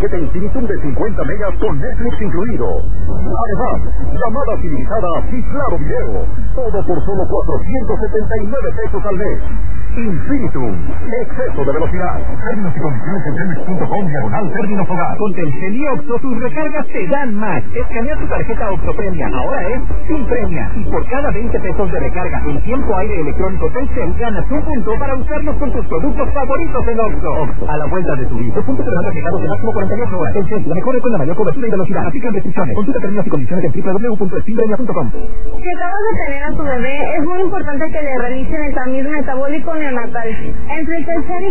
paquete Infinitum de 50 megas con Netflix incluido. Además, llamadas ilimitadas y claro video. Todo por solo 479 pesos al mes. Infinitum, exceso de velocidad. Términos y condiciones en telmex.com/términos hogar. Con Telcel y Oxxo, tus recargas te dan más. Escanea tu tarjeta Oxxo Premia, ahora es sin premia. Y por cada 20 pesos de recarga en tiempo aire electrónico Telcel, ganas un punto para usarlos con tus productos favoritos en Oxxo. Oxxo, a la vuelta de tu vida. Los puntos serán aplicados de máximo 48 horas. Telcel, la mejor con la mayor cobertura y velocidad. Aplican restricciones. Consulta términos y condiciones en www.espinpremia.com. Si acabas de tener a tu bebé, es muy importante que le realicen el tamiz metabólico neonatal. Entre el tercer y